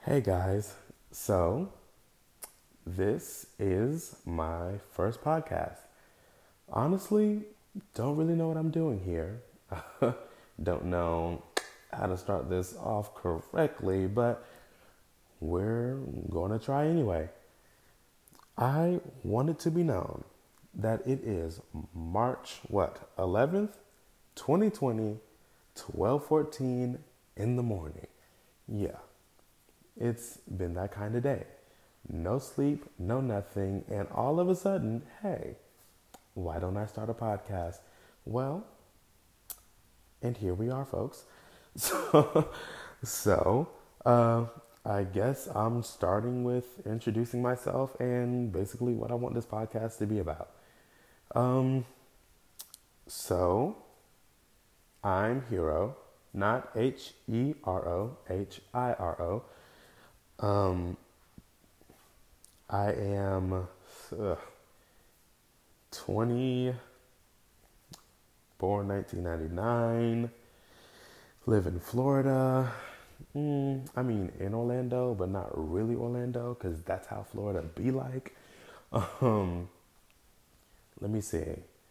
Hey guys, so this is my first podcast. Honestly, don't really know what I'm doing here. Don't know how to start this off correctly, but we're going to try anyway. I want it to be known that it is March 11th, 2020, 12:14 in the morning. Yeah, it's been that kind of day. No sleep, no nothing, and all of a sudden, hey, why don't I start a podcast? Well, and here we are, folks. So, so I guess I'm starting with introducing myself and basically what I want this podcast to be about. Um, so, I'm Hero, not Hero, Um, I am 20, born 1999, live in Florida. I mean, in Orlando, but not really Orlando, because that's how Florida be like. Um, Let me see.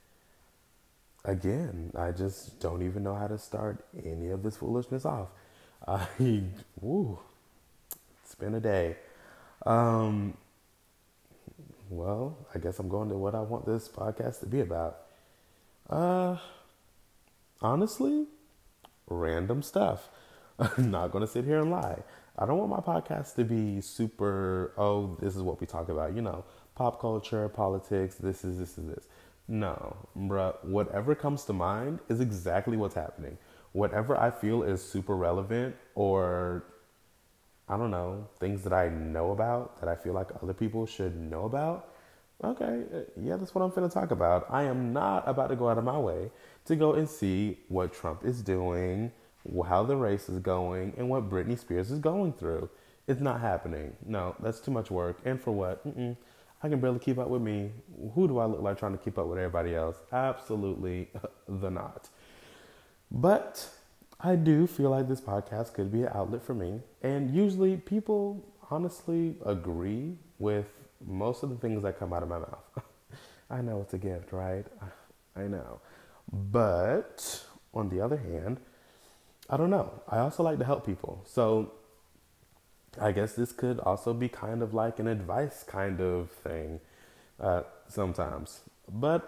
Again, I just don't even know how to start any of this foolishness off. I, woo, it's been a day. Um, well, I guess I'm going to what I want this podcast to be about. Uh, Honestly, random stuff. I'm not going to sit here and lie. I don't want my podcast to be super, oh, this is what we talk about, pop culture, politics, this. No, bruh, whatever comes to mind is exactly what's happening. Whatever I feel is super relevant or, I don't know, things that I know about that I feel like other people should know about. Okay, yeah, that's what I'm finna talk about. I am not about to go out of my way to go and see what Trump is doing, how the race is going, and what Britney Spears is going through. It's not happening. No, that's too much work. And for what? I can barely keep up with me. Who do I look like trying to keep up with everybody else? Absolutely the not. But I do feel like this podcast could be an outlet for me. And usually people honestly agree with most of the things that come out of my mouth. I know it's a gift, right? I know. But on the other hand, I don't know. I also like to help people. So I guess this could also be kind of like an advice kind of thing sometimes. But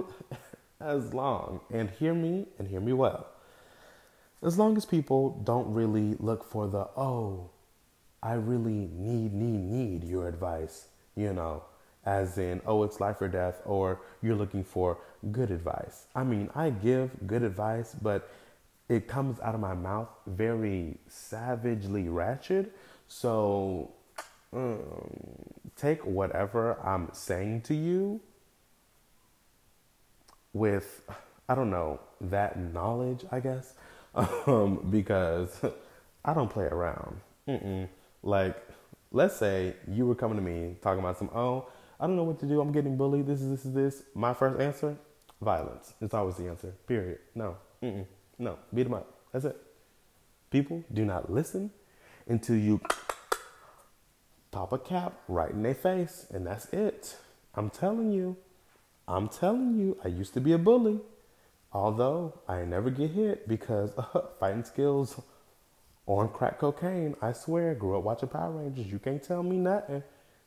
and hear me well. As long as people don't really look for the, oh, I really need your advice, as in, oh, it's life or death, or you're looking for good advice. I mean, I give good advice, but it comes out of my mouth very savagely ratchet. So take whatever I'm saying to you with, I don't know, that knowledge, I guess, because I don't play around. Like, let's say you were coming to me talking about I don't know what to do. I'm getting bullied. This. My first answer, violence. It's always the answer. Period. No. No. Beat them up. That's it. People do not listen until you pop a cap right in their face, and that's it. I'm telling you. I used to be a bully. Although I never get hit because fighting skills on crack cocaine, I swear, grew up watching Power Rangers. You can't tell me nothing.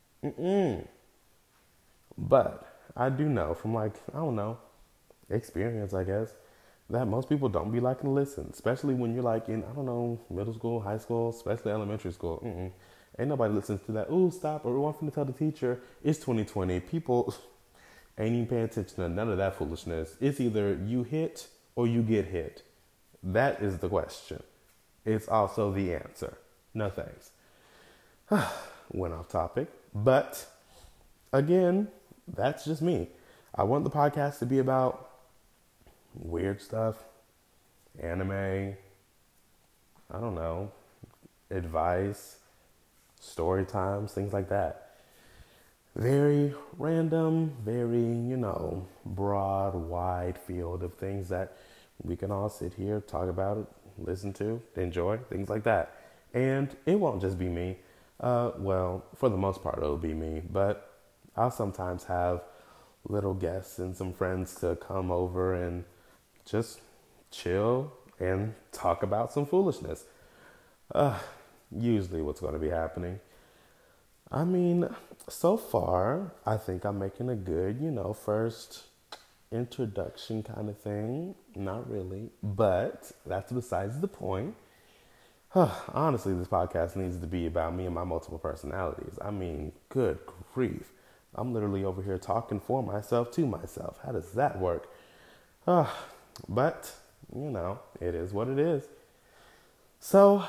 But I do know from I don't know, experience, I guess, that most people don't be liking to listen, especially when you're like in, I don't know, middle school, high school, especially elementary school. Ain't nobody listens to that. Ooh, stop. Or one to tell the teacher, it's 2020. People ain't even paying attention to none of that foolishness. It's either you hit or you get hit. That is the question. It's also the answer. No thanks. Went off topic. But again, that's just me. I want the podcast to be about weird stuff, anime, I don't know, advice, story times, things like that. Very random, very, broad, wide field of things that we can all sit here, talk about it, listen to, enjoy, things like that. And it won't just be me. Well, for the most part, it'll be me. But I'll sometimes have little guests and some friends to come over and just chill and talk about some foolishness. Usually what's going to be happening. I mean, so far, I think I'm making a good, first introduction kind of thing. Not really, but that's besides the point. Honestly, this podcast needs to be about me and my multiple personalities. I mean, good grief. I'm literally over here talking for myself to myself. How does that work? But, it is what it is. So,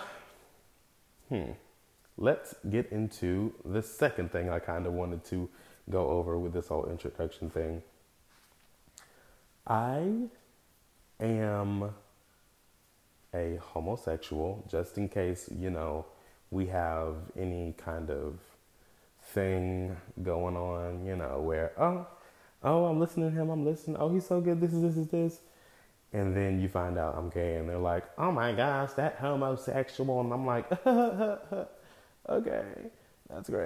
let's get into the second thing I kind of wanted to go over with this whole introduction thing. I am a homosexual, just in case, we have any kind of thing going on, where, I'm listening to him, I'm listening, oh, he's so good, this is this. And then you find out I'm gay, and they're like, oh my gosh, that homosexual. And I'm like, okay, that's great.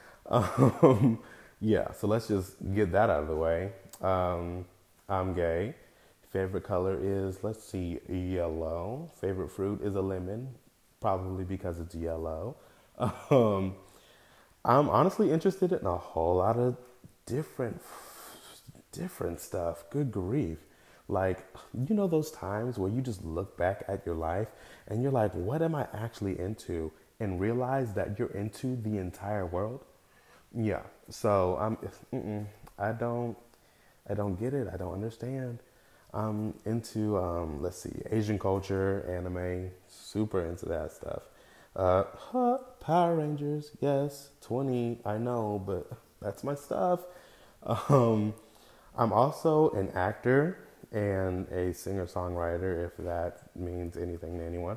Yeah, so let's just get that out of the way. I'm gay. Favorite color is, let's see, yellow. Favorite fruit is a lemon, probably because it's yellow. I'm honestly interested in a whole lot of different stuff. Good grief. Like, those times where you just look back at your life and you're like, what am I actually into? And realize that you're into the entire world. Yeah. So I don't get it. I don't understand. I'm into, let's see, Asian culture, anime, super into that stuff. Power Rangers, yes, 20, I know, but that's my stuff. I'm also an actor and a singer-songwriter, if that means anything to anyone.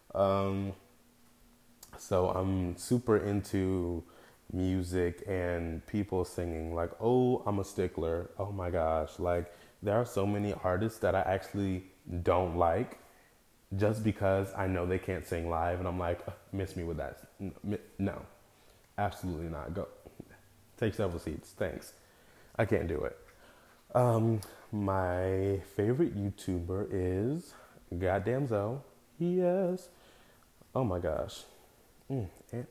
So I'm super into music and people singing. Like, oh, I'm a stickler. Oh my gosh. Like, there are so many artists that I actually don't like just because I know they can't sing live. And I'm like, miss me with that. No, absolutely not. Go take several seats. Thanks. I can't do it. My favorite YouTuber is Goddamn Zoe. Yes. Oh my gosh. We ain't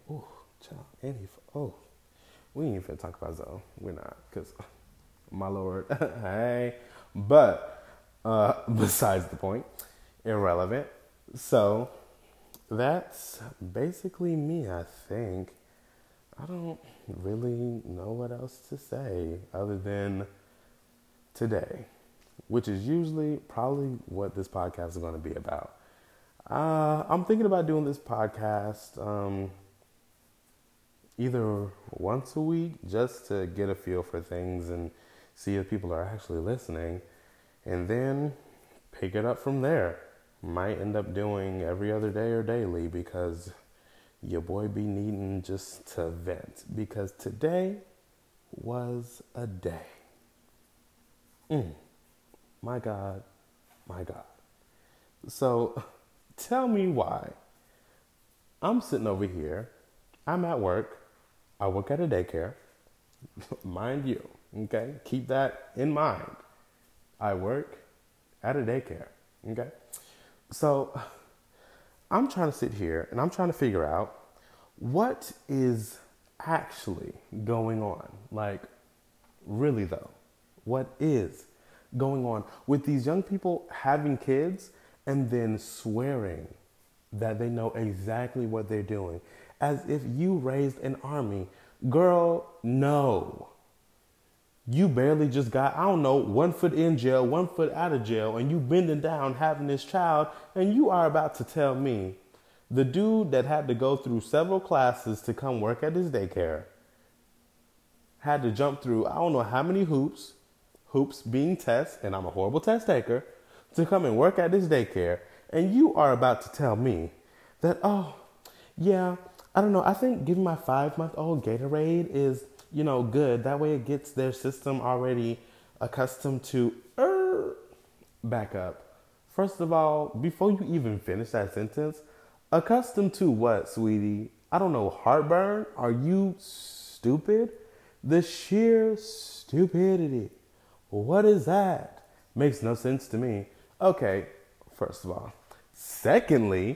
even finna talk about Zoe. We're not, because, my lord, hey. But, besides the point, irrelevant. So, that's basically me, I think. I don't really know what else to say other than today, which is usually probably what this podcast is going to be about. I'm thinking about doing this podcast either once a week just to get a feel for things and see if people are actually listening, and then pick it up from there. Might end up doing every other day or daily because your boy be needing just to vent, because today was a day. My God. So tell me why. I'm sitting over here. I'm at work. I work at a daycare. Mind you, okay? Keep that in mind. I work at a daycare, okay? So I'm trying to sit here and I'm trying to figure out what is actually going on. Like, really though, what is going on with these young people having kids and then swearing that they know exactly what they're doing, as if you raised an army. Girl, no. You barely just got, 1 foot in jail, 1 foot out of jail, and you bending down having this child, and you are about to tell me the dude that had to go through several classes to come work at his daycare had to jump through, I don't know how many hoops being tests, and I'm a horrible test taker, to come and work at his daycare, and you are about to tell me that, oh, yeah, I don't know, I think giving my 5-month-old Gatorade is, good. That way it gets their system already accustomed to, back up. First of all, before you even finish that sentence, Accustomed to what, sweetie? I don't know, heartburn? Are you stupid? The sheer stupidity. What is that? Makes no sense to me. Okay, first of all. Secondly,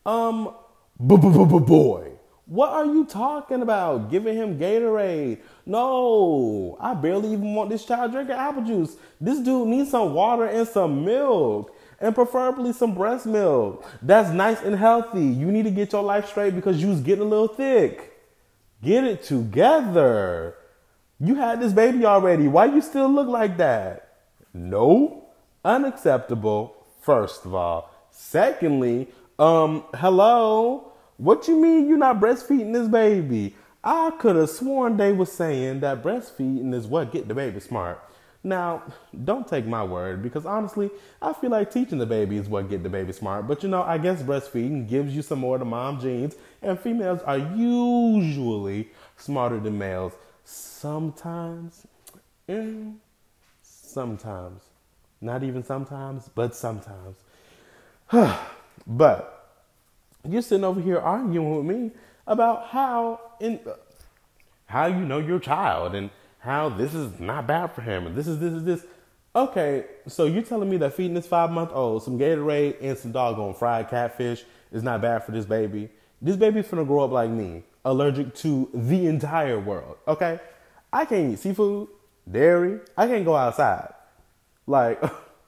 boy, what are you talking about? Giving him Gatorade? No, I barely even want this child drinking apple juice. This dude needs some water and some milk, and preferably some breast milk. That's nice and healthy. You need to get your life straight because you was getting a little thick. Get it together. You had this baby already. Why you still look like that? No, unacceptable, first of all. Secondly, hello? What you mean you're not breastfeeding this baby? I could have sworn they were saying that breastfeeding is what get the baby smart. Now, don't take my word, because honestly, I feel like teaching the baby is what get the baby smart. But I guess breastfeeding gives you some more of the mom genes, and females are usually smarter than males. Sometimes. Sometimes. Not even sometimes, but sometimes. But you're sitting over here arguing with me about how you know your child and how this is not bad for him and this is this. Okay, so you're telling me that feeding this 5-month-old some Gatorade and some doggone fried catfish is not bad for this baby? This baby's finna grow up like me, allergic to the entire world, okay? I can't eat seafood, dairy. I can't go outside. Like,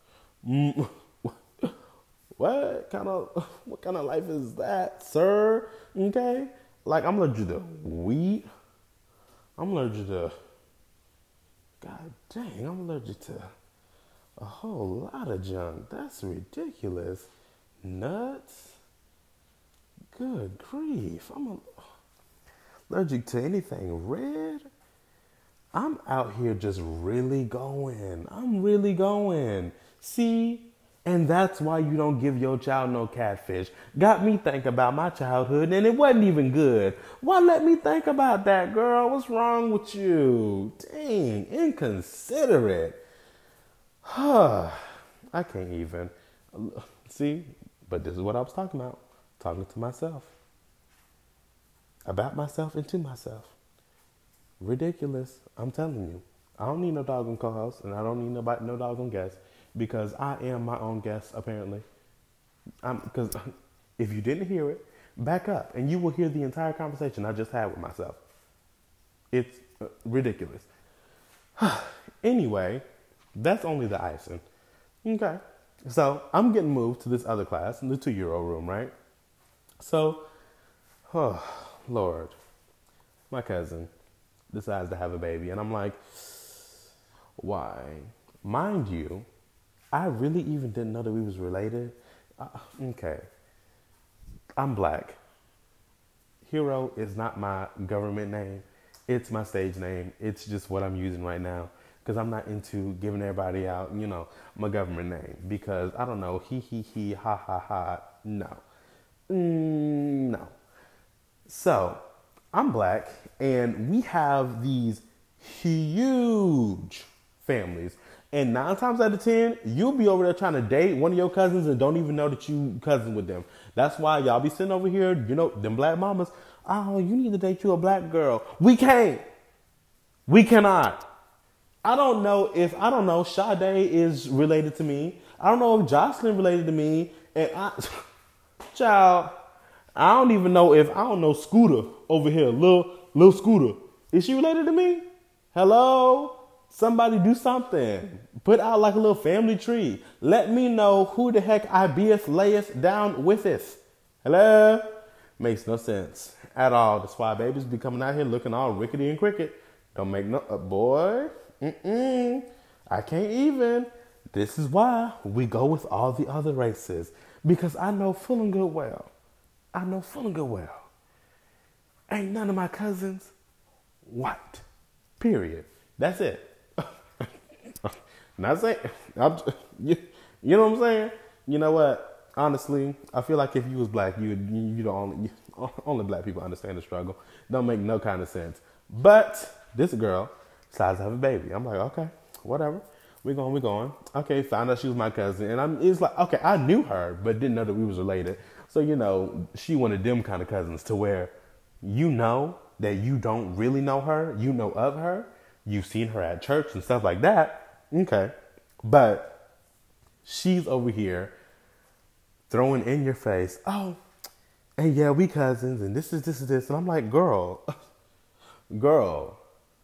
what kind of life is that, sir? Okay? Like, I'm allergic to wheat. I'm allergic to, God dang, I'm allergic to a whole lot of junk. That's ridiculous. Nuts? Good grief. I'm allergic to anything red. I'm out here just really going. I'm really going. See? And that's why you don't give your child no catfish. Got me think about my childhood and it wasn't even good. Why let me think about that, girl? What's wrong with you? Dang, inconsiderate. I can't even. See? But this is what I was talking about. Talking to myself. About myself and to myself. Ridiculous. I'm telling you. I don't need no doggone co-host and I don't need no doggone guest. Because I am my own guest, apparently. Because if you didn't hear it, back up and you will hear the entire conversation I just had with myself. It's ridiculous. Anyway, that's only the icing. Okay. So I'm getting moved to this other class in the 2-year-old room, right? So, oh, Lord, my cousin decides to have a baby. And I'm like, why? Mind you, I really even didn't know that we was related. Okay. I'm black. Hero is not my government name. It's my stage name. It's just what I'm using right now. Because I'm not into giving everybody out, my government name. Because, I don't know, he, ha, ha, ha. No. No. So, I'm black. And we have these huge families. And 9 times out of 10, you'll be over there trying to date one of your cousins and don't even know that you cousin with them. That's why y'all be sitting over here, them black mamas. Oh, you need to date you a black girl. We can't. We cannot. I don't know, Sade is related to me. I don't know if Jocelyn related to me. And child, I don't know Scooter over here, little Scooter. Is she related to me? Hello? Somebody do something. Put out like a little family tree. Let me know who the heck I beeth layeth down with it. Hello? Makes no sense at all. That's why babies be coming out here looking all rickety and cricket. Don't make no... boy. I can't even. This is why we go with all the other races. Because I know full and good well. Ain't none of my cousins white. Period. That's it. Not saying, you know what I'm saying? You know what? Honestly, I feel like if you was black, you only black people understand the struggle. Don't make no kind of sense. But this girl decides to have a baby. I'm like, okay, whatever. We're going. Okay, found out she was my cousin. And it's like, okay, I knew her, but didn't know that we was related. So, you know, she one of them kind of cousins to where you know that you don't really know her, you know of her, you've seen her at church and stuff like that. Okay. But she's over here throwing in your face, oh, and yeah, we cousins, and this is this. And I'm like, girl, girl,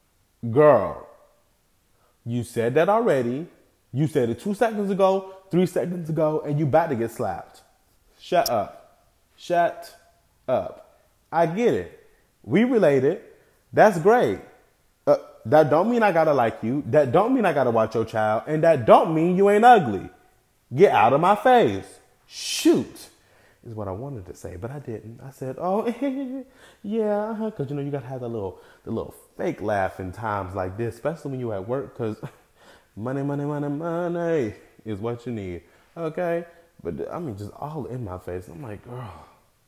you said that already. You said it 2 seconds ago, 3 seconds ago, and you about to get slapped. Shut up. Shut up. I get it. We related. That's great. That don't mean I gotta like you. That don't mean I gotta watch your child. And that don't mean you ain't ugly. Get out of my face. Shoot. Is what I wanted to say, but I didn't. I said, oh, yeah, because, you know, you got to have the little fake laugh in times like this, especially when you're at work, because money is what you need, okay? But, I mean, just all in my face. I'm like, girl,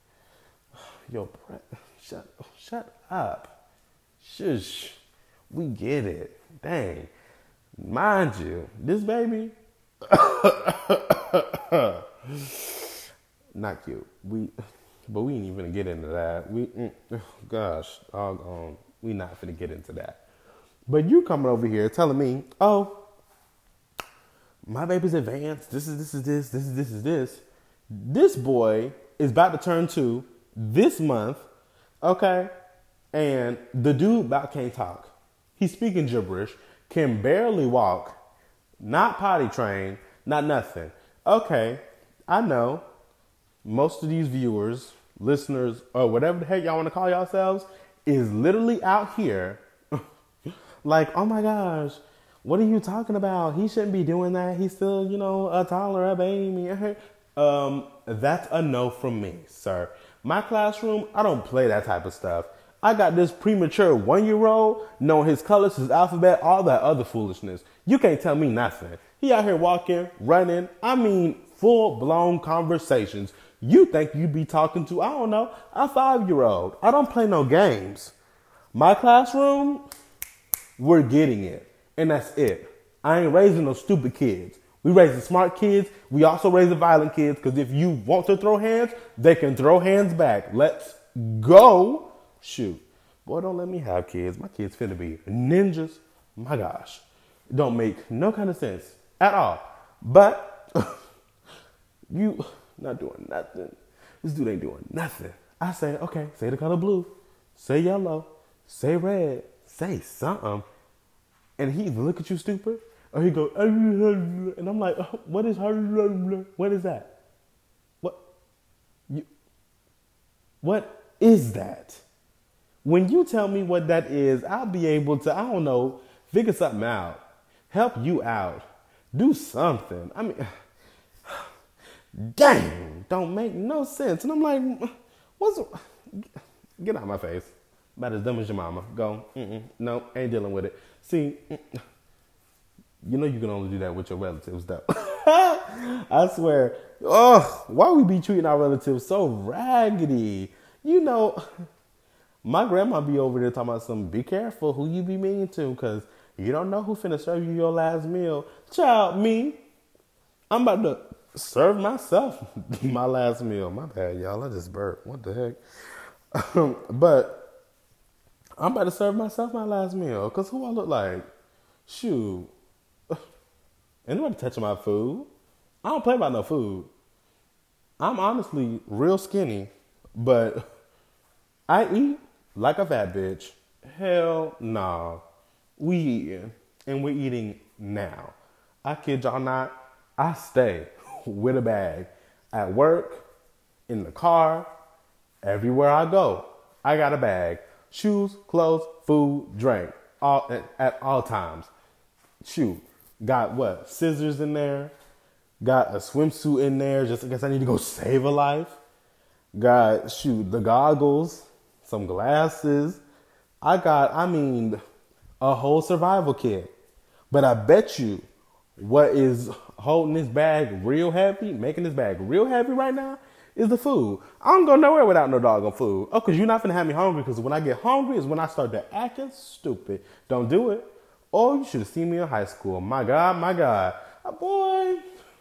shut up. Shush. We get it. Dang. Mind you, this baby... Not cute. But we ain't even gonna get into that. We not finna get into that. But you coming over here telling me, oh, my baby's advanced. This is this. This boy is about to turn 2 this month, okay? And the dude about can't talk. He's speaking gibberish, can barely walk, not potty trained, not nothing. Okay, I know. Most of these viewers, listeners, or whatever the heck y'all want to call yourselves, is literally out here like, oh my gosh, what are you talking about? He shouldn't be doing that. He's still, you know, a toddler, a baby. That's a no from me, sir. My classroom, I don't play that type of stuff. I got this premature 1-year-old knowing his colors, his alphabet, all that other foolishness. You can't tell me nothing. He out here walking, running. I mean, full-blown conversations. You think you be talking to, I don't know, a 5-year-old. I don't play no games. My classroom, we're getting it. And that's it. I ain't raising no stupid kids. We raising smart kids. We also raising violent kids, because if you want to throw hands, they can throw hands back. Let's go. Shoot. Boy, don't let me have kids. My kids finna be ninjas. My gosh. It don't make no kind of sense at all. But you not doing nothing. This dude ain't doing nothing. I say, okay, say the color blue. Say yellow. Say red. Say something. And he look at you stupid. Or he go, and I'm like, what is that? What is that? When you tell me what that is, I'll be able to, I don't know, figure something out. Help you out. Do something. I mean, dang, don't make no sense. And I'm like, get out of my face. About as dumb as your mama. Go, no, ain't dealing with it. See, you know you can only do that with your relatives, though. I swear. Oh, why we be treating our relatives so raggedy? You know, my grandma be over there talking about something. Be careful who you be mean to, because you don't know who finna serve you your last meal. Child, me, I'm about to serve myself my last meal. My bad, y'all. I just burped. What the heck? But I'm about to serve myself my last meal, because who I look like? Shoot. Anybody touching my food? I don't play about no food. I'm honestly real skinny, but I eat like a fat bitch. Hell nah. We eating, and we're eating now. I kid y'all not. I stay with a bag at work, in the car, everywhere I go. I got a bag. Shoes, clothes, food, drink, all at all times. Shoot. Got what? Scissors in there. Got a swimsuit in there just in case I need to go save a life. Got, the goggles, some glasses. I got, a whole survival kit. But I bet you what is holding this bag real heavy, making this bag real heavy right now, is the food. I don't go nowhere without no doggone food. Oh, because you're not finna have me hungry, because when I get hungry is when I start to acting stupid. Don't do it. Oh, you should have seen me in high school. My God. Boy,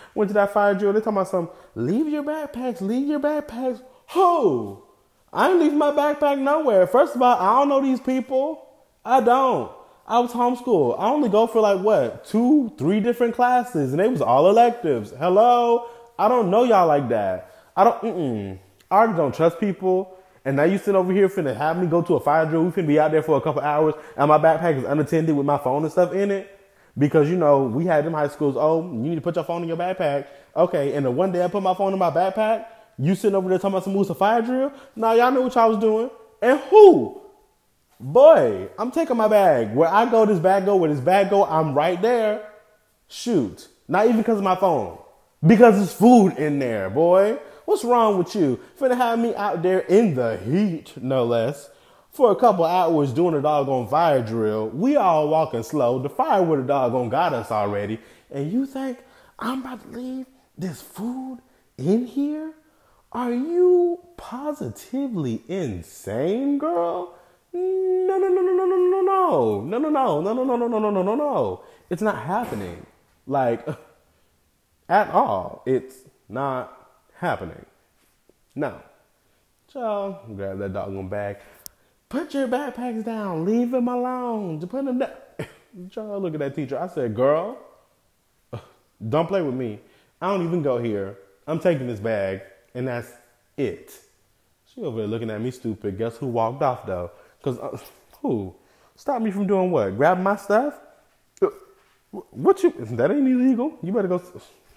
Went to that fire drill. They talking about some, leave your backpacks, leave your backpacks. Who? I ain't leaving my backpack nowhere. First of all, I don't know these people. I don't. I was homeschooled. I only go for like what, 2-3 different classes, and they was all electives. Hello? I don't know y'all like that. I already don't trust people. And now you sitting over here finna have me go to a fire drill. We finna be out there for a couple hours, and my backpack is unattended with my phone and stuff in it. Because, you know, we had them high schools, oh, you need to put your phone in your backpack. Okay, and the one day I put my phone in my backpack, you sitting over there talking about some moves a fire drill? Nah, y'all know what y'all was doing. And who? Boy, I'm taking my bag. Where I go, this bag go. Where this bag go, I'm right there. Shoot. Not even because of my phone. Because there's food in there, boy. What's wrong with you? Finna have me out there in the heat, no less, for a couple hours doing a doggone fire drill. We all walking slow. The fire would have doggone got us already. And you think I'm about to leave this food in here? Are you positively insane, girl? No, no, no, no, no, no, no, no, no, no, no, no, no, no, no, no, no, no, no. It's not happening. Like, at all. It's not happening. No. Child, grab that doggone bag. Put your backpacks down. Leave them alone. Just put them down. Child, look at that teacher. I said, girl, don't play with me. I don't even go here. I'm taking this bag, and that's it. She over there looking at me stupid. Guess who walked off, though? Because, who? Stop me from doing what? Grabbing my stuff? What you? That ain't illegal. You better go.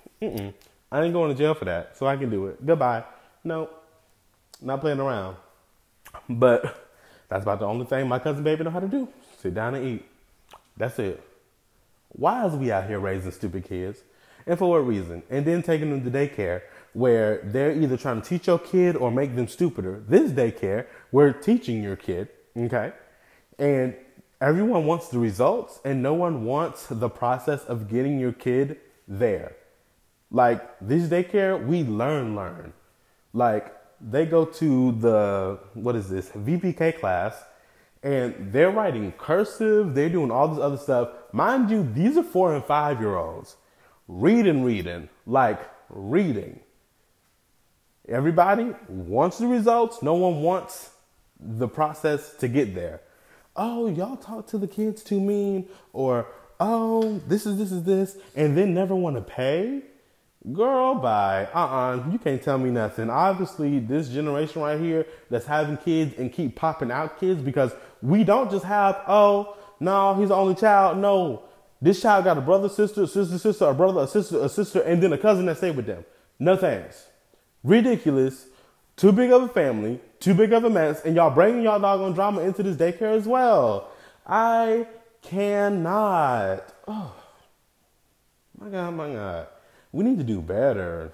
I ain't going to jail for that, so I can do it. Goodbye. No, not playing around. But that's about the only thing my cousin baby know how to do. Sit down and eat. That's it. Why is we out here raising stupid kids? And for what reason? And then taking them to daycare where they're either trying to teach your kid or make them stupider. This daycare, we're teaching your kid, okay? And everyone wants the results and no one wants the process of getting your kid there. Like this daycare, we learn. Like they go to the, what is this, VPK class, and they're writing cursive. They're doing all this other stuff. Mind you, these are 4 and 5-year-olds. Reading, like reading. Everybody wants the results. No one wants the process to get there. Oh, y'all talk to the kids too mean, or oh, this is this, and then never want to pay. Girl, bye. You can't tell me nothing. Obviously, this generation right here that's having kids and keep popping out kids because we don't just have, oh, no, he's the only child. No, this child got a brother, sister, a brother, a sister, and then a cousin that stay with them. No thanks. Ridiculous. Too big of a family, too big of a mess, and y'all bringing y'all doggone drama into this daycare as well. I cannot. Oh, my God. We need to do better.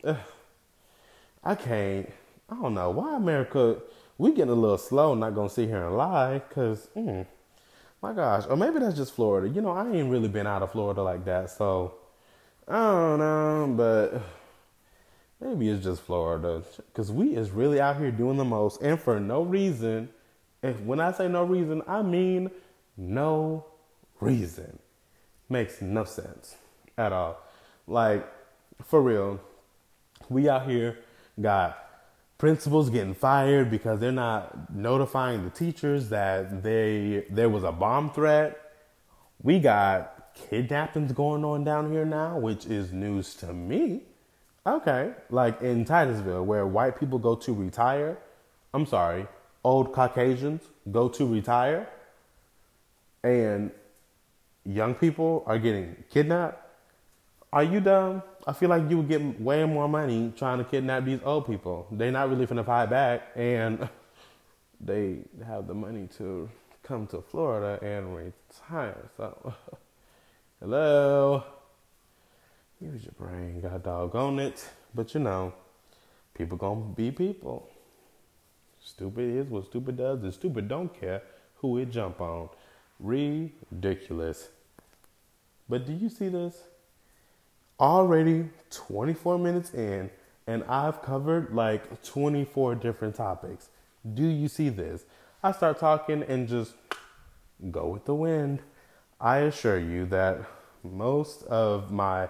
I can't. I don't know. Why America, we getting a little slow, not going to sit here and lie, because, my gosh. Or maybe that's just Florida. You know, I ain't really been out of Florida like that, so I don't know, but maybe it's just Florida, because we is really out here doing the most, and for no reason. And when I say no reason, I mean no reason. Makes no sense at all. Like, for real, we out here got principals getting fired because they're not notifying the teachers that there was a bomb threat. We got kidnappings going on down here now, which is news to me. Okay, like in Titusville, where white people go to retire. I'm sorry, old Caucasians go to retire, and young people are getting kidnapped. Are you dumb? I feel like you would get way more money trying to kidnap these old people. They're not really finna fight back, and they have the money to come to Florida and retire. So, hello? Use your brain, god doggone it. But you know, people gonna be people. Stupid is what stupid does, and stupid don't care who it jump on. Ridiculous. But do you see this? Already 24 minutes in, and I've covered like 24 different topics. Do you see this? I start talking and just go with the wind. I assure you that most of my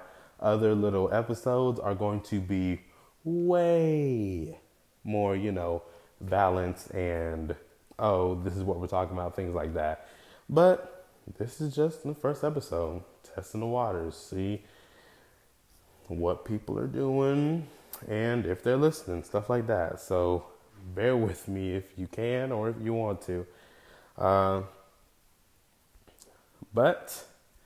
other little episodes are going to be way more, balanced and, oh, this is what we're talking about, things like that. But this is just the first episode, testing the waters, see what people are doing and if they're listening, stuff like that. So bear with me if you can or if you want to. But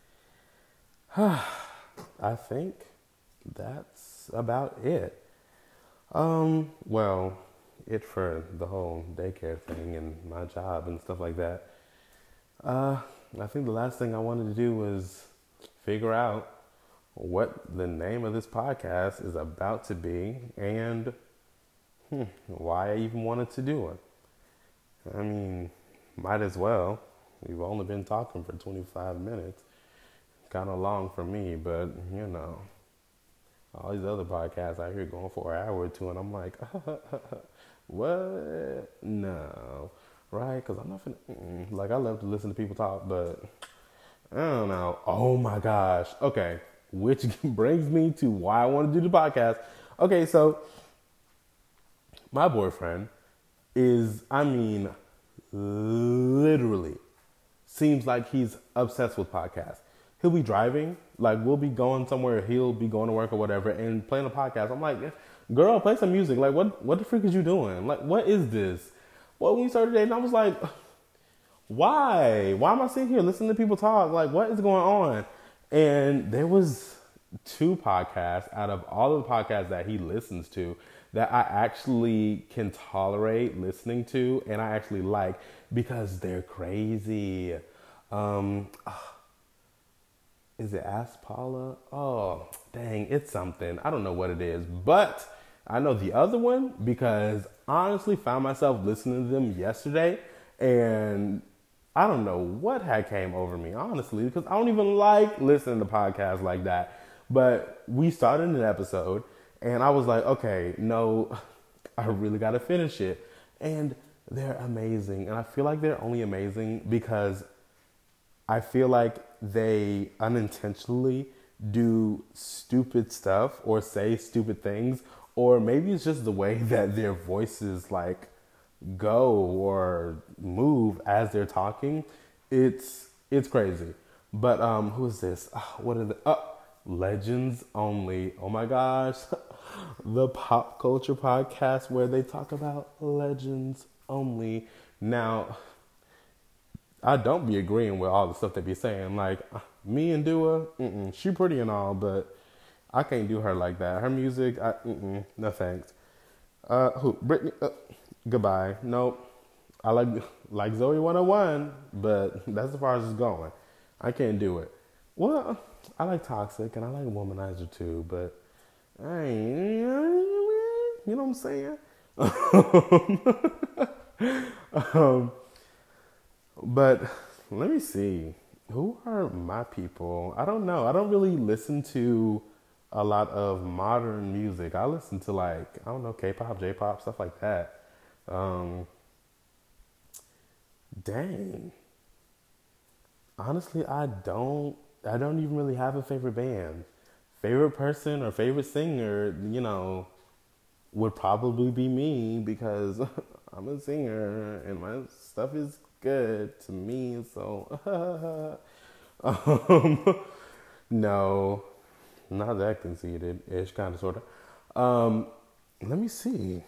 I think that's about it. Well, it for the whole daycare thing and my job and stuff like that. I think the last thing I wanted to do was figure out what the name of this podcast is about to be and why I even wanted to do it. I mean, might as well. We've only been talking for 25 minutes. Kind of long for me, but all these other podcasts out here going for an hour or two, and I'm like, what? No, right? Because I'm not finna, like, I love to listen to people talk, but I don't know. Oh my gosh. Okay, which brings me to why I want to do the podcast. Okay, so my boyfriend is, literally seems like he's obsessed with podcasts. He'll be driving, like we'll be going somewhere, he'll be going to work or whatever and playing a podcast. I'm like, girl, play some music. Like, what the freak is you doing? Like, what is this? Well, when we started dating, I was like, why? Why am I sitting here listening to people talk? Like, what is going on? And there was 2 podcasts out of all of the podcasts that he listens to that I actually can tolerate listening to and I actually like because they're crazy. Is it Ask Paula? Oh, dang, it's something. I don't know what it is, but I know the other one because I honestly found myself listening to them yesterday and I don't know what had came over me, honestly, because I don't even like listening to podcasts like that. But we started an episode and I was like, okay, no, I really got to finish it. And they're amazing. And I feel like they're only amazing because I feel like they unintentionally do stupid stuff or say stupid things, or maybe it's just the way that their voices like go or move as they're talking. It's crazy. But who is this? What are the Legends Only? Oh my gosh. The pop culture podcast where they talk about legends only. Now, I don't be agreeing with all the stuff they be saying. Like, me and Dua, she pretty and all, but I can't do her like that. Her music, no thanks. Who? Britney? Goodbye. Nope. I like Zoe 101, but that's as far as it's going. I can't do it. Well, I like Toxic and I like Womanizer too, but I ain't, you know what I'm saying? But let me see. Who are my people? I don't know. I don't really listen to a lot of modern music. I listen to K-pop, J-pop, stuff like that. Dang. Honestly, I don't even really have a favorite band. Favorite person or favorite singer, would probably be me because I'm a singer and my stuff is good to me. So, no, not that conceited-ish, kind of, sort of. Let me see.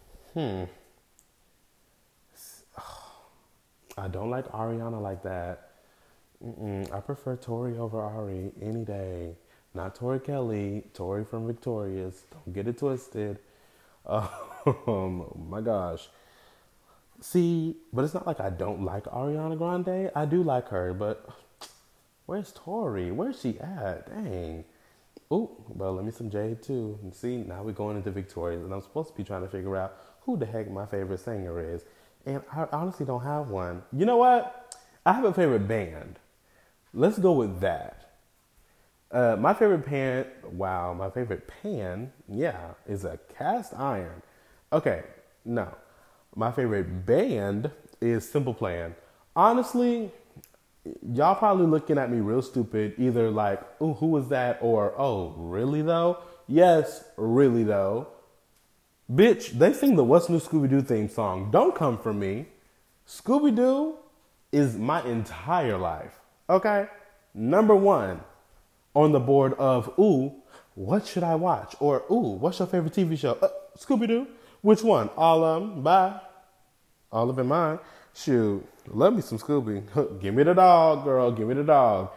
I don't like Ariana like that. I prefer Tori over Ari any day. Not Tori Kelly, Tori from Victorious. Don't get it twisted. Oh my gosh. See, but it's not like I don't like Ariana Grande. I do like her, but where's Tori? Where's she at? Dang. Oh, well, let me some Jade too. And see, now we're going into Victorious, and I'm supposed to be trying to figure out who the heck my favorite singer is. And I honestly don't have one. You know what? I have a favorite band. Let's go with that. My favorite pan, is a Cast Iron. Okay, no. My favorite band is Simple Plan. Honestly, y'all probably looking at me real stupid, either like, "Ooh, who was that?" or "Oh, really though?" Yes, really though. Bitch, they sing the What's New Scooby Doo theme song. Don't come for me. Scooby Doo is my entire life. Okay? Number one on the board of, ooh, what should I watch? Or, ooh, what's your favorite TV show? Scooby Doo. Which one? All of them. Bye. All of them mine. Shoot. Love me some Scooby. Give me the dog, girl. Give me the dog.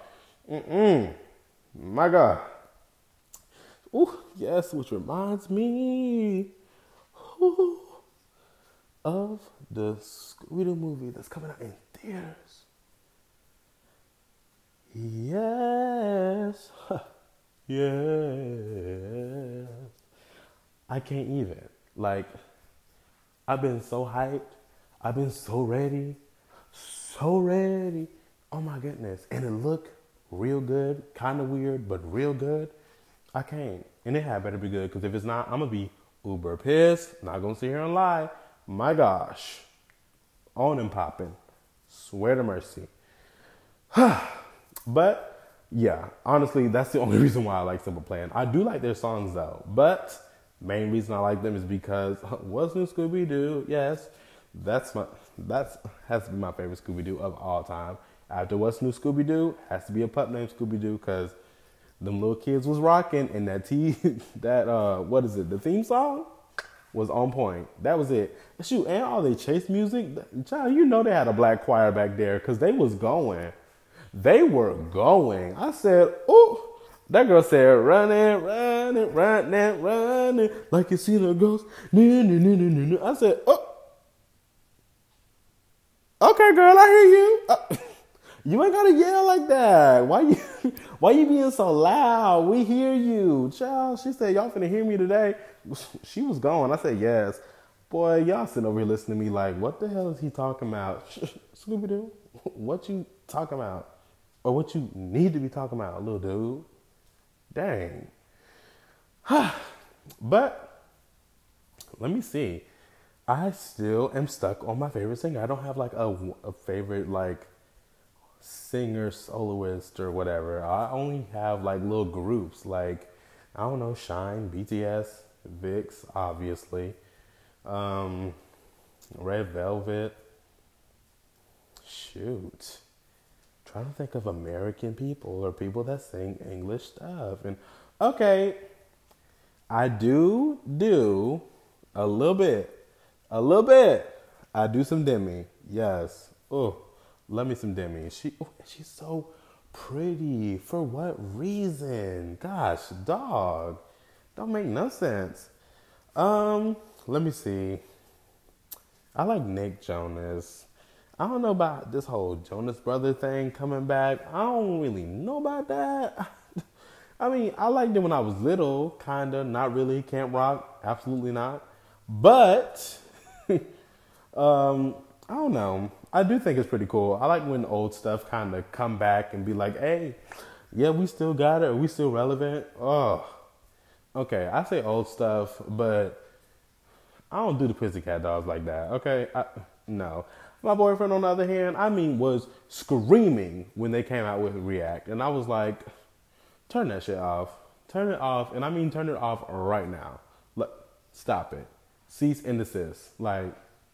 My God. Ooh, yes, which reminds me of the Scooby-Doo movie that's coming out in theaters. Yes. Yes. I can't even. Like, I've been so hyped. I've been so ready. So ready. Oh my goodness. And it looked real good. Kind of weird, but real good. I can't. And it had better be good, because if it's not, I'm going to be uber pissed. Not going to sit here and lie. My gosh. On and popping. Swear to mercy. But, yeah, honestly, that's the only reason why I like Simple Plan. I do like their songs, though. But main reason I like them is because What's New Scooby-Doo? Yes, that's has to be my favorite Scooby-Doo of all time. After What's New Scooby-Doo, has to be a pup named Scooby-Doo, because them little kids was rocking, and the theme song was on point. That was it. Shoot, and all they chase music, child, you know they had a black choir back there, because they was going. They were going. I said, ooh. That girl said, running, running, running, running, like you seen a ghost. I said, oh. Okay, girl, I hear you. You ain't gotta yell like that. Why you being so loud? We hear you. Child, she said, y'all finna hear me today. She was going. I said, yes. Boy, y'all sitting over here listening to me like, what the hell is he talking about? Scooby-Doo, what you talking about? Or what you need to be talking about, little dude? Dang. But let me see. I still am stuck on my favorite singer. I don't have like a favorite like singer, soloist, or whatever. I only have like little groups like, I don't know, Shine, BTS, VIX, obviously, Red Velvet. Shoot. Trying to think of American people or people that sing English stuff. And okay, I do a little bit. I do some Demi. Yes. Oh, love me some Demi. She's so pretty. For what reason? Gosh, dog. Don't make no sense. Let me see. I like Nick Jonas. I don't know about this whole Jonas Brother thing coming back. I don't really know about that. I mean, I liked it when I was little, kinda, not really. Camp Rock, absolutely not. But, I don't know. I do think it's pretty cool. I like when old stuff kind of come back and be like, hey, yeah, we still got it. Are we still relevant? Oh, okay. I say old stuff, but I don't do the Pussycat Dolls like that. Okay, no. My boyfriend, on the other hand, was screaming when they came out with React. And I was like, turn that shit off. Turn it off. And I mean, turn it off right now. Stop it. Cease and desist. Like,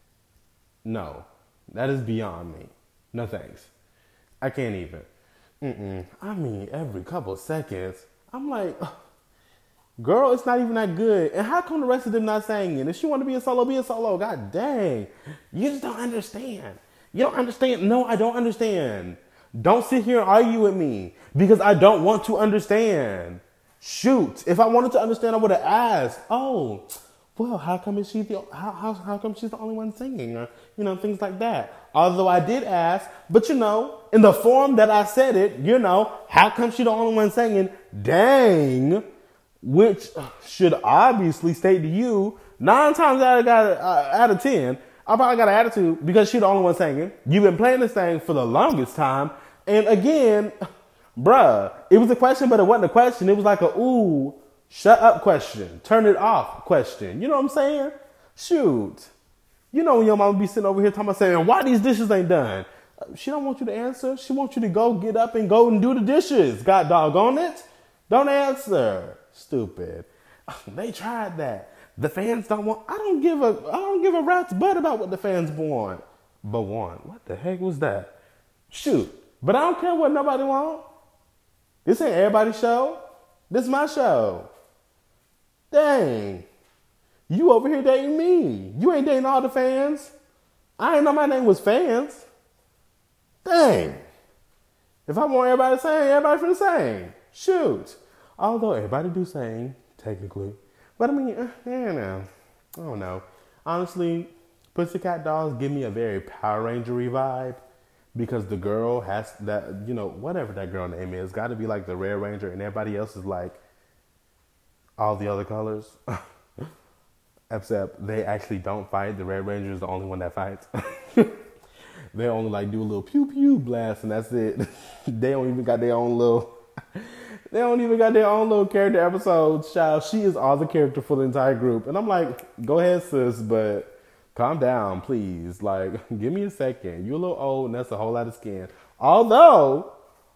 no. That is beyond me. No thanks. I can't even. I mean, every couple of seconds, I'm like, girl, it's not even that good. And how come the rest of them not singing? If she want to be a solo, be a solo. God dang. You just don't understand. You don't understand. No, I don't understand. Don't sit here and argue with me because I don't want to understand. Shoot. If I wanted to understand, I would have asked, oh, well, how come how come she's the only one singing? Or, things like that. Although I did ask, but in the form that I said it, how come she the only one singing? Dang. Which should obviously state to you, 9 times out of 10, I probably got an attitude because she's the only one singing. You've been playing this thing for the longest time. And again, bruh, it was a question, but it wasn't a question. It was like a, ooh, shut up question. Turn it off question. You know what I'm saying? Shoot. When your mama be sitting over here talking about saying, why these dishes ain't done? She don't want you to answer. She wants you to go get up and go and do the dishes. God doggone it. Don't answer. Stupid. They tried that. The fans don't want. I don't give a rat's butt about what the fans want. But want. What the heck was that? Shoot. But I don't care what nobody want. This ain't everybody's show. This is my show. Dang. You over here dating me. You ain't dating all the fans. I ain't know my name was fans. Dang. If I want everybody to sing, everybody finna sing. Shoot. Although everybody do sing, technically. But I mean, I don't know. Honestly, Pussycat Dolls give me a very Power Ranger-y vibe. Because the girl has that, whatever that girl name is, got to be like the Red Ranger, and everybody else is like all the other colors. Except they actually don't fight. The Red Ranger is the only one that fights. They only like do a little pew pew blast, and that's it. They don't even got their own little. They don't even got their own little character episodes. Child, she is all the character for the entire group, and I'm like, go ahead, sis, but. Calm down, please. Like, give me a second. You're a little old, and that's a whole lot of skin. Although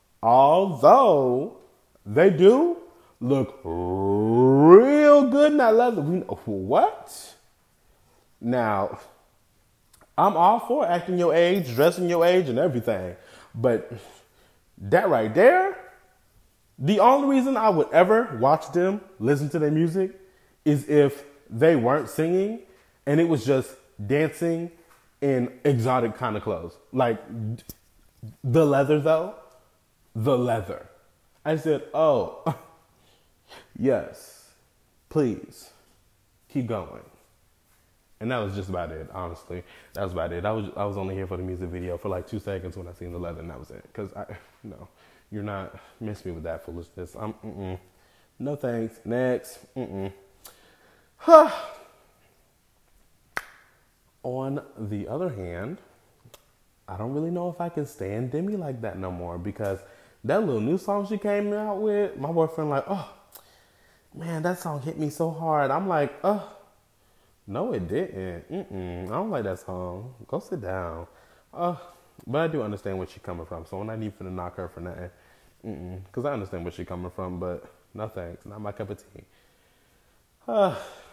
they do look real good in that leather. What? Now, I'm all for acting your age, dressing your age, and everything. But that right there, the only reason I would ever watch them, listen to their music, is if they weren't singing, and it was just dancing in exotic kind of clothes. Like, the leather, though. The leather. I said, oh, yes, please, keep going. And that was just about it, honestly. That was about it. I was only here for the music video for like 2 seconds when I seen the leather, and that was it. Because, you're not, miss me with that foolishness. No thanks. Next. On the other hand, I don't really know if I can stand Demi like that no more, because that little new song she came out with, my boyfriend like, oh, man, that song hit me so hard. I'm like, oh, no, it didn't. I don't like that song. Go sit down. But I do understand where she's coming from, so I'm not even gonna knock her for nothing. Because I understand where she's coming from, but no thanks. Not my cup of tea.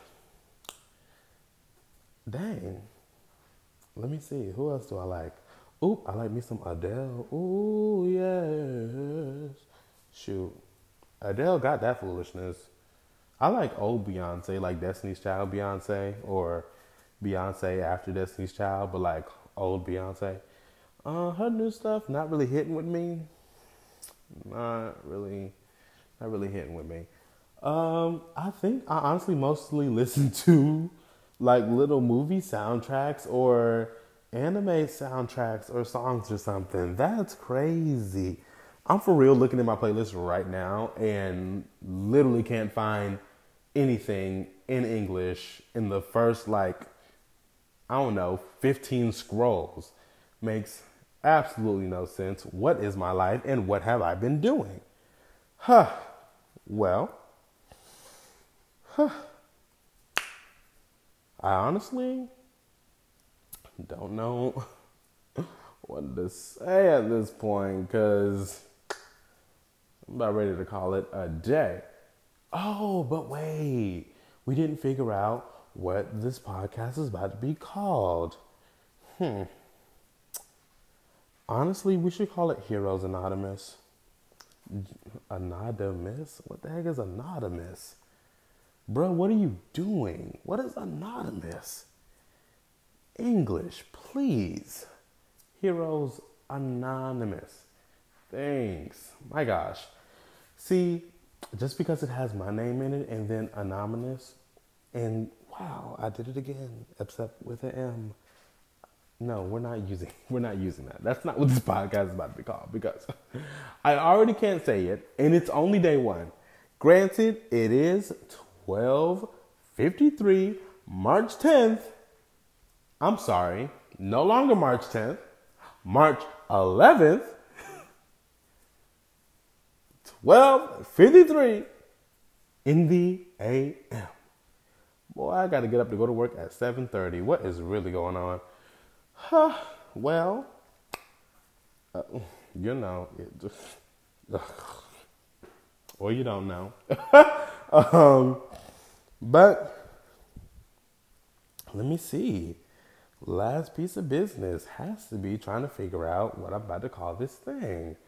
Dang. Let me see. Who else do I like? Ooh, I like me some Adele. Ooh, yes. Shoot. Adele got that foolishness. I like old Beyonce, like Destiny's Child Beyonce, or Beyonce after Destiny's Child, but like old Beyonce. Her new stuff, not really hitting with me. Not really hitting with me. I think I honestly mostly listen to like little movie soundtracks or anime soundtracks or songs or something. That's crazy. I'm for real looking at my playlist right now and literally can't find anything in English in the first 15 scrolls. Makes absolutely no sense. What is my life and what have I been doing? Well, I honestly don't know what to say at this point, because I'm about ready to call it a day. Oh, but wait. We didn't figure out what this podcast is about to be called. Honestly, we should call it Heroes Anonymous. Anonymous? What the heck is anonymous? Bro, what are you doing? What is anonymous? English, please. Heroes Anonymous. Thanks. My gosh. See, just because it has my name in it and then anonymous, and wow, I did it again, except with an M. No, we're not using that. That's not what this podcast is about to be called, because I already can't say it, and it's only day one. Granted, it is 12:53, March 10th. I'm sorry, no longer March 10th, March 11th, 12:53 in the a.m. Boy, I got to get up to go to work at 7:30. What is really going on? Well, You know, or you don't know. But let me see. Last piece of business has to be trying to figure out what I'm about to call this thing.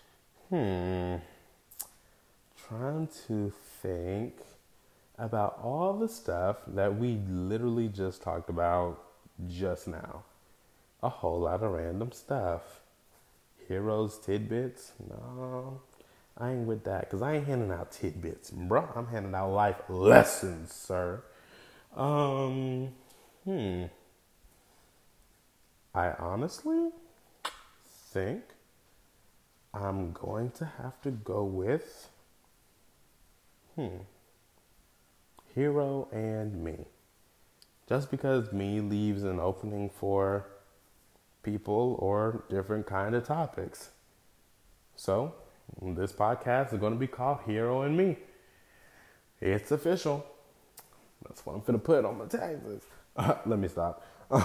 Trying to think about all the stuff that we literally just talked about just now. A whole lot of random stuff. Heroes, tidbits? No, I ain't with that because I ain't handing out tidbits, bro. I'm handing out life lessons, sir. I honestly think I'm going to have to go with Hero and Me. Just because Me leaves an opening for people or different kind of topics. So, this podcast is going to be called Hero and Me. It's official. That's what I'm going to put on my taxes. Let me stop.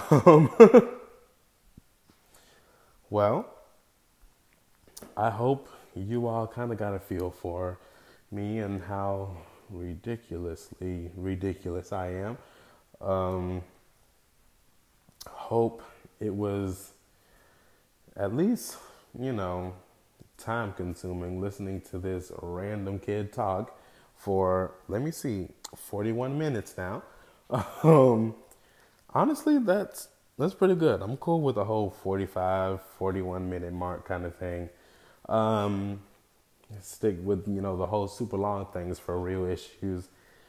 Well, I hope you all kind of got a feel for me and how ridiculously ridiculous I am. Hope it was at least, time consuming listening to this random kid talk for, 41 minutes now. Honestly, that's pretty good. I'm cool with the whole 45, 41 minute mark kind of thing. Stick with, the whole super long things for real issues.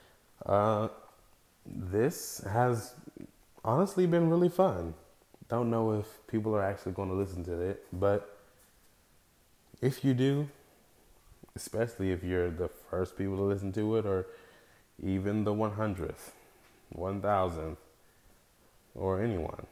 This has honestly been really fun. Don't know if people are actually going to listen to it, but if you do, especially if you're the first people to listen to it, or even the 100th, 1000th, or anyone,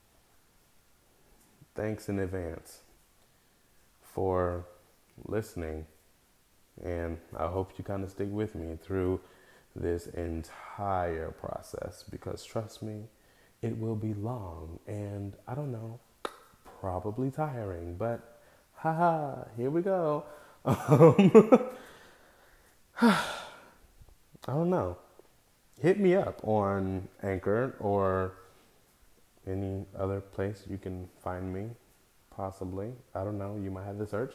thanks in advance for listening. And I hope you kind of stick with me through this entire process, because trust me, it will be long and I don't know, probably tiring, but here we go. I don't know. Hit me up on Anchor or any other place you can find me, possibly. I don't know. You might have to search.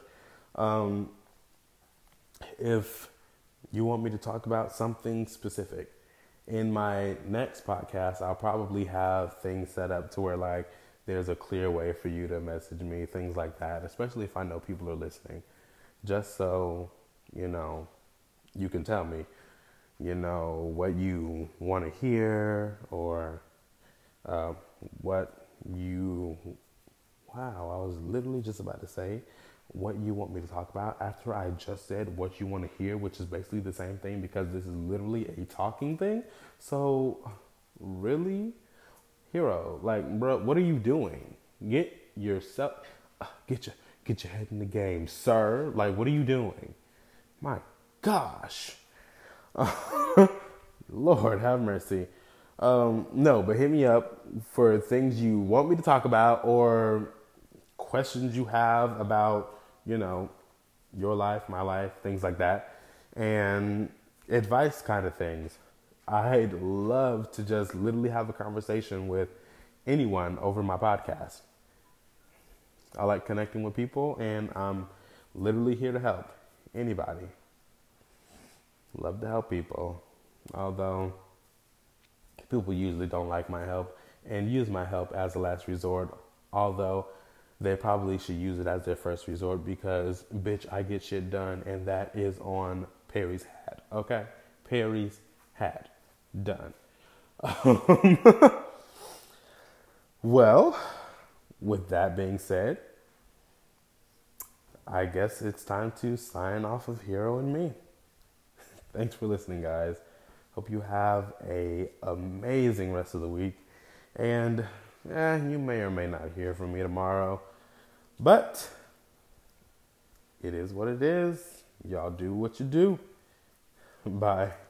If you want me to talk about something specific, in my next podcast, I'll probably have things set up to where there's a clear way for you to message me, things like that, especially if I know people are listening, just so, you can tell me, what you want to hear or what you, wow, I was literally just about to say what you want me to talk about after I just said what you want to hear, which is basically the same thing because this is literally a talking thing. So really, Hero, bro, what are you doing? Get yourself, get your head in the game, sir. What are you doing? My gosh. Lord have mercy. No, but hit me up for things you want me to talk about or questions you have about, your life, my life, things like that, and advice kind of things. I'd love to just literally have a conversation with anyone over my podcast. I like connecting with people, and I'm literally here to help anybody. Love to help people, although people usually don't like my help and use my help as a last resort, although they probably should use it as their first resort because, bitch, I get shit done, and that is on Perry's hat, okay? Perry's hat. Done. Well, with that being said, I guess it's time to sign off of Hero and Me. Thanks for listening, guys. Hope you have a amazing rest of the week. And you may or may not hear from me tomorrow. But it is what it is. Y'all do what you do. Bye.